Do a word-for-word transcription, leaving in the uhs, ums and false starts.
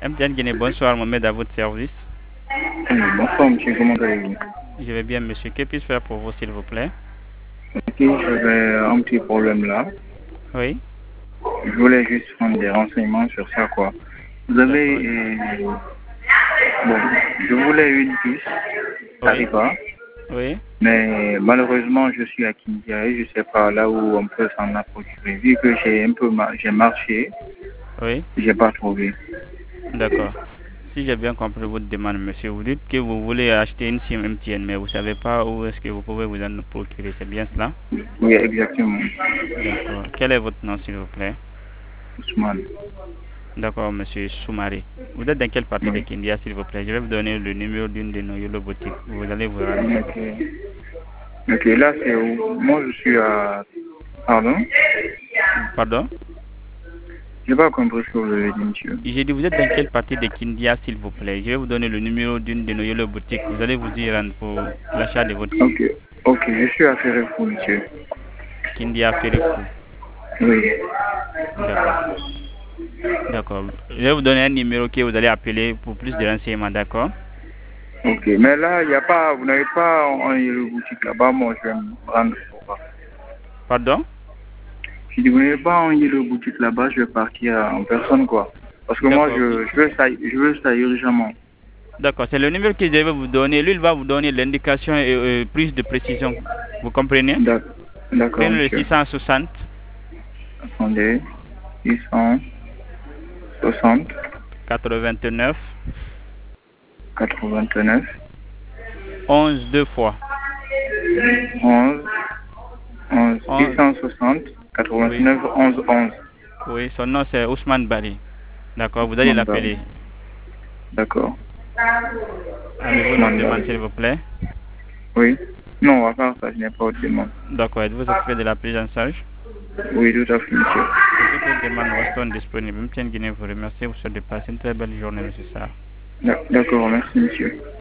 M T N Guinée, bonsoir, Mohamed à votre service. Oui, bonsoir monsieur, comment allez-vous? Je vais bien, monsieur. Que puis-je faire pour vous, s'il vous plaît? Ok, j'avais un petit problème là. Oui. Je voulais juste prendre des renseignements sur ça, quoi. Vous avez... D'accord. euh, Bon, je voulais une puce, ça Oui. arrive pas. Oui. Mais malheureusement, je suis à Kindia et je sais pas là où on peut s'en a procuré. Vu que j'ai un peu mar- j'ai marché, Oui. j'ai pas trouvé. D'accord. Si j'ai bien compris votre demande, monsieur, vous dites que vous voulez acheter une SIM M T N, mais vous ne savez pas où est-ce que vous pouvez vous en procurer. C'est bien cela? Oui, exactement. D'accord. Quel est votre nom, s'il vous plaît? Ousmane. D'accord, monsieur Soumari. Vous êtes dans quelle partie de Oui. Kindia, s'il vous plaît? Je vais vous donner le numéro d'une de nos Yolo boutiques. Vous allez vous rendre là-bas. Ok. Ok, là c'est où? Moi je suis à... Pardon? Pardon? J'ai pas compris ce que vous avez dit, monsieur. J'ai dit, vous êtes dans quelle partie de Kindia, s'il vous plaît? Je vais vous donner le numéro d'une de nos Yolo boutiques. Vous allez vous y rendre pour l'achat de votre SIM. Ok, ok, je suis à Ferrefou, monsieur. Kindia Ferrefou. Oui. D'accord. D'accord. Je vais vous donner un numéro que vous allez appeler pour plus de renseignements, d'accord? Ok, mais là, il n'y a pas, vous n'avez pas en le boutique là-bas, moi je vais me rendre pour voir. Pardon? Si vous n'avez pas en le boutique là-bas, je vais partir en personne, quoi. Parce que moi, D'accord. je, je veux ça, je veux ça urgemment. D'accord. C'est le numéro que je vais vous donner. Lui, il va vous donner l'indication et euh, plus de précision. Vous comprenez? D'ac- D'accord, Prenez le monsieur. six cent soixante, Attendez, six cent soixante, quatre-vingt-neuf, quatre-vingt-neuf, onze deux fois. onze, onze, six onze, cent soixante, oui. quatre-vingt-neuf, onze, onze. Oui, son nom c'est Ousmane Bari. D'accord, vous allez Ousmane Bari. l'appeler. D'accord. Avez-vous notre Ousmane demande, Bari. s'il vous plaît? Oui. Non, à part ça, je n'ai pas autre demande. D'accord, êtes-vous occupé de la prise en charge? Oui, tout à fait, monsieur. Pour toutes les demandes, nous restons disponibles. M T N Guinée vous remercie. Vous souhaite de passer une très belle journée, monsieur Sarr. D'accord, merci, monsieur.